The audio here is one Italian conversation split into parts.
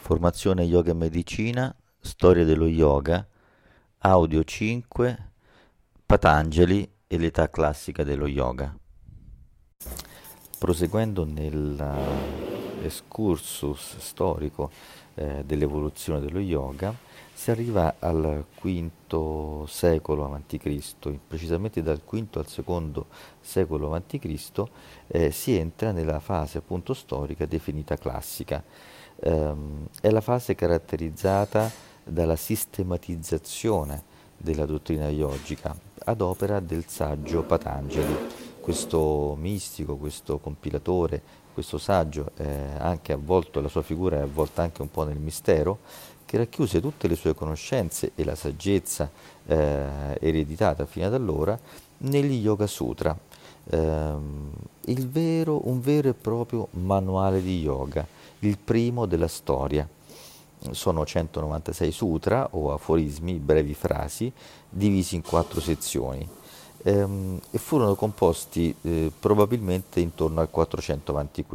Formazione Yoga e Medicina, Storia dello Yoga, Audio 5, Patanjali e l'età classica dello yoga. Proseguendo nell'excursus storico dell'evoluzione dello yoga, si arriva al V secolo a.C., precisamente dal V al II secolo a.C., si entra nella fase appunto storica definita classica. È la fase caratterizzata dalla sistematizzazione della dottrina yogica ad opera del saggio Patanjali, questo mistico, questo compilatore, questo saggio, anche avvolto, la sua figura è avvolta anche un po' nel mistero, che racchiuse tutte le sue conoscenze e la saggezza ereditata fino ad allora negli Yoga Sutra, un vero e proprio manuale di yoga, il primo della storia. Sono 196 sutra o aforismi, brevi frasi, divisi in 4 sezioni e furono composti probabilmente intorno al 400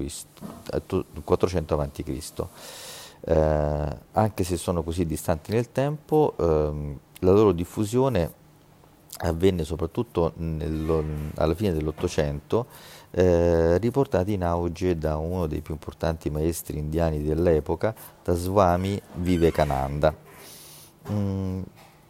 avanti Cristo. Anche se sono così distanti nel tempo, la loro diffusione avvenne soprattutto alla fine dell'Ottocento, riportati in auge da uno dei più importanti maestri indiani dell'epoca, da Swami Vivekananda. Mm,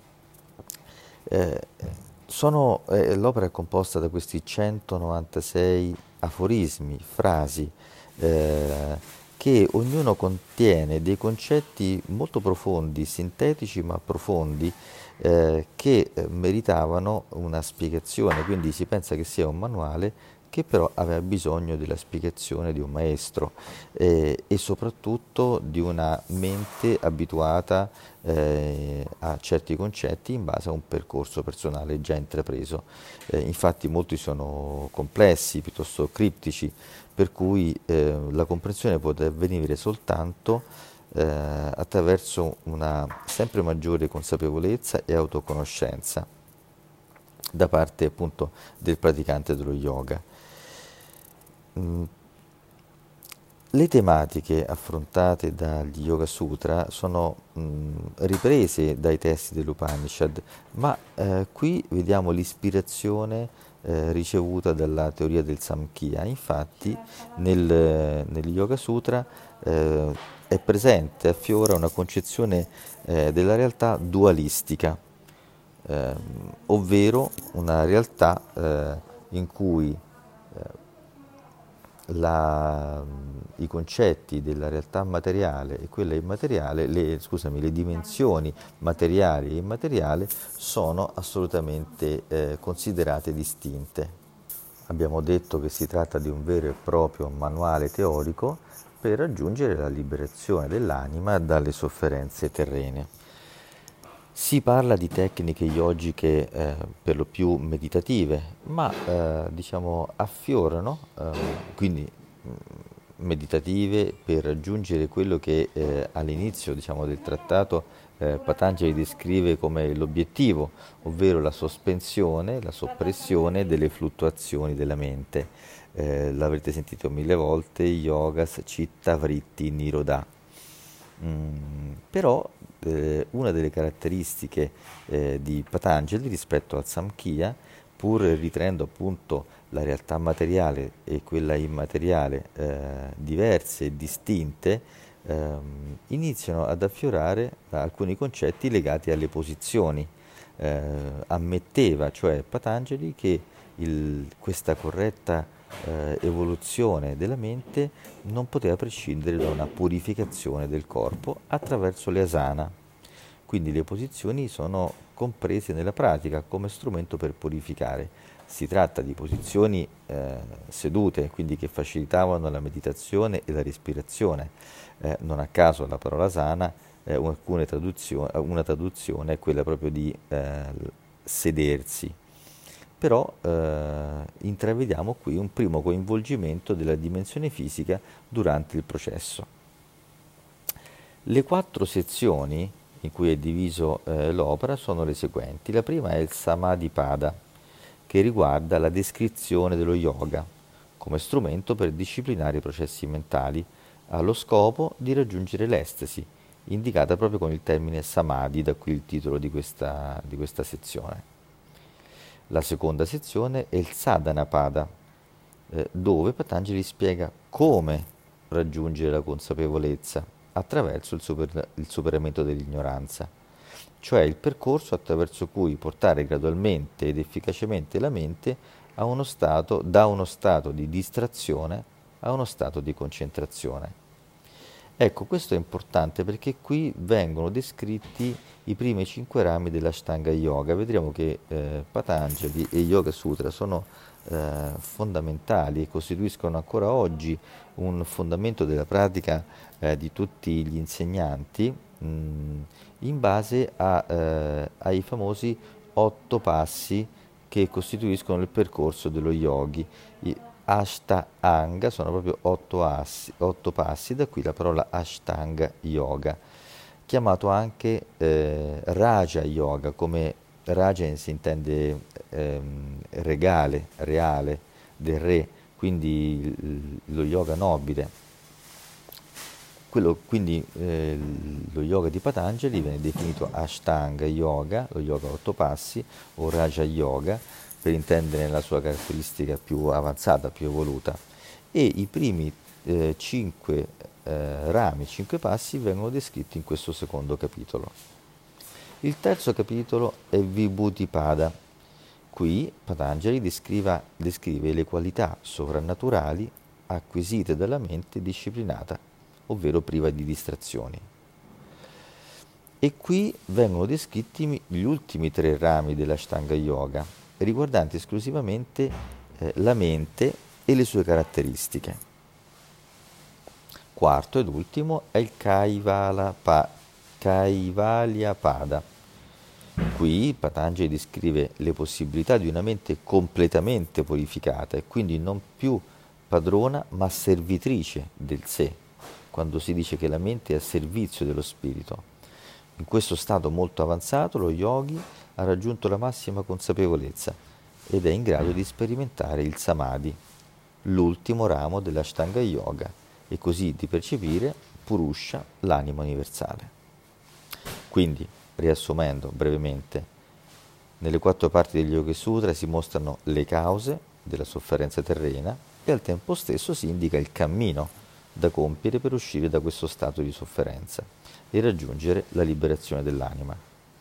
eh, L'opera è composta da questi 196 aforismi, frasi, che ognuno contiene dei concetti molto profondi, sintetici ma profondi, che meritavano una spiegazione, quindi si pensa che sia un manuale che però aveva bisogno della spiegazione di un maestro e soprattutto di una mente abituata a certi concetti in base a un percorso personale già intrapreso. Infatti molti sono complessi, piuttosto criptici, per cui la comprensione può avvenire soltanto attraverso una sempre maggiore consapevolezza e autoconoscenza da parte appunto del praticante dello yoga. Mm, Le tematiche affrontate dagli Yoga Sutra sono riprese dai testi dell'Upanishad, ma qui vediamo l'ispirazione ricevuta dalla teoria del Samkhya. Infatti, negli Yoga Sutra è presente, affiora una concezione della realtà dualistica, ovvero una realtà in cui i concetti della realtà materiale e quella immateriale, le dimensioni materiali e immateriali sono assolutamente considerate distinte. Abbiamo detto che si tratta di un vero e proprio manuale teorico per raggiungere la liberazione dell'anima dalle sofferenze terrene. Si parla di tecniche yogiche per lo più meditative, ma diciamo affiorano, quindi meditative per raggiungere quello che all'inizio diciamo, del trattato Patanjali descrive come l'obiettivo, ovvero la sospensione, la soppressione delle fluttuazioni della mente. L'avrete sentito mille volte, yogas, citta, vritti, nirodha. Però una delle caratteristiche di Patanjali rispetto al Samkhya, pur ritenendo appunto la realtà materiale e quella immateriale diverse e distinte, iniziano ad affiorare alcuni concetti legati alle posizioni. Ammetteva, cioè Patanjali, che questa corretta evoluzione della mente non poteva prescindere da una purificazione del corpo attraverso le asana. Quindi le posizioni sono comprese nella pratica come strumento per purificare. Si tratta di posizioni sedute, quindi che facilitavano la meditazione e la respirazione. Non a caso la parola asana, una traduzione è quella proprio di sedersi. Però intravediamo qui un primo coinvolgimento della dimensione fisica durante il processo. Le 4 sezioni in cui è diviso l'opera sono le seguenti. La prima è il Samadhipada, che riguarda la descrizione dello yoga come strumento per disciplinare i processi mentali, ha lo scopo di raggiungere l'estasi, indicata proprio con il termine samadhi, da qui il titolo di questa sezione. La seconda sezione è il sadhanapada, dove Patanjali spiega come raggiungere la consapevolezza attraverso il superamento dell'ignoranza, cioè il percorso attraverso cui portare gradualmente ed efficacemente la mente da uno stato di distrazione a uno stato di concentrazione. Ecco, questo è importante perché qui vengono descritti i primi 5 rami dell'Ashtanga Yoga. Vedremo che Patanjali e Yoga Sutra sono fondamentali e costituiscono ancora oggi un fondamento della pratica di tutti gli insegnanti in base ai famosi 8 passi che costituiscono il percorso dello yogi. Ashtanga sono proprio 8 passi, da qui la parola Ashtanga Yoga, chiamato anche Raja Yoga, come Raja si intende regale, reale, del re, quindi lo yoga nobile. Quindi lo yoga di Patanjali viene definito Ashtanga Yoga, lo yoga a 8 passi, o Raja Yoga, per intendere la sua caratteristica più avanzata, più evoluta. E i primi 5 rami, 5 passi vengono descritti in questo secondo capitolo. Il terzo capitolo è Vibhuti-pada. Qui Patanjali descrive le qualità sovrannaturali acquisite dalla mente disciplinata, ovvero priva di distrazioni. E qui vengono descritti gli ultimi 3 rami dell'Ashtanga Yoga, riguardanti esclusivamente la mente e le sue caratteristiche. Quarto ed ultimo è il Kaivalyapada. Qui Patanjali descrive le possibilità di una mente completamente purificata e quindi non più padrona ma servitrice del sé, quando si dice che la mente è a servizio dello spirito. In questo stato molto avanzato lo yogi ha raggiunto la massima consapevolezza ed è in grado di sperimentare il samadhi, l'ultimo ramo dell'Ashtanga Yoga, e così di percepire Purusha, l'anima universale. Quindi, riassumendo brevemente, nelle 4 parti degli Yoga Sutra si mostrano le cause della sofferenza terrena e al tempo stesso si indica il cammino da compiere per uscire da questo stato di sofferenza e raggiungere la liberazione dell'anima.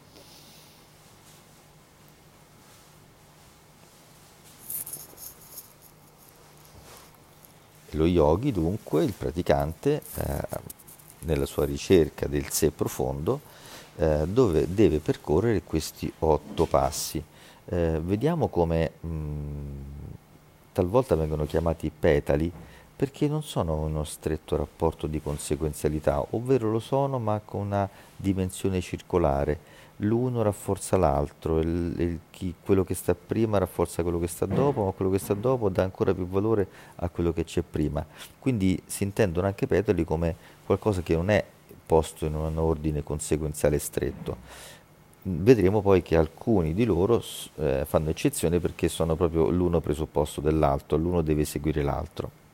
Lo yogi, dunque, il praticante, nella sua ricerca del sé profondo, dove deve percorrere questi 8 passi. Vediamo come talvolta vengono chiamati petali perché non sono uno stretto rapporto di conseguenzialità, ovvero lo sono ma con una dimensione circolare. L'uno rafforza l'altro, quello che sta prima rafforza quello che sta dopo, ma quello che sta dopo dà ancora più valore a quello che c'è prima. Quindi si intendono anche petali come qualcosa che non è posto in un ordine conseguenziale stretto. Vedremo poi che alcuni di loro fanno eccezione perché sono proprio l'uno presupposto dell'altro, l'uno deve seguire l'altro.